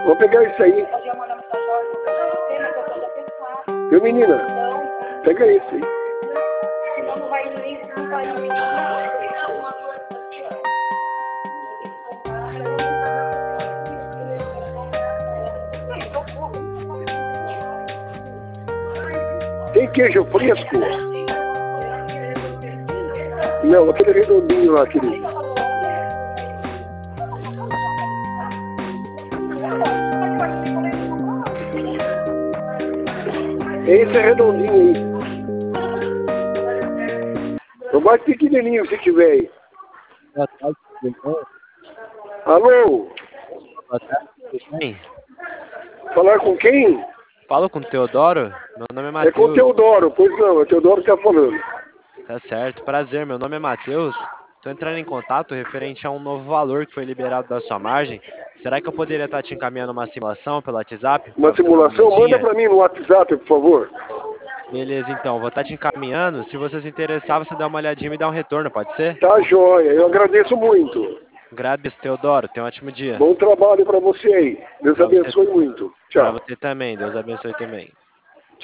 Vou pegar isso aí. Viu, menina? Pega esse aí. Senão não vai nem Tem queijo fresco? Não, aquele redondinho lá, aquele. Esse é redondinho aí. O mais pequenininho se tiver aí. Boa tarde, tudo bom? Alô? Boa tarde, tudo bem? Falar com quem? Falo com o Teodoro? Meu nome é É com o Matheus. Teodoro, pois não, é o Teodoro que tá falando. Tá certo, prazer, meu nome é Matheus. Estou entrando em contato referente a um novo valor que foi liberado da sua margem. Será que eu poderia estar te encaminhando uma simulação pelo WhatsApp Uma para você dar uma simulação? Manda olhadinha? pra mim no WhatsApp, por favor. Beleza, então, vou estar te encaminhando. Se você se interessar, você dá uma olhadinha e me dá um retorno, pode ser? Tá joia, eu agradeço muito. Agradeço, Teodoro. Tenha um ótimo dia. Bom trabalho pra você aí. Deus Pra você, abençoe muito. pra Tchau. você também. Deus abençoe também.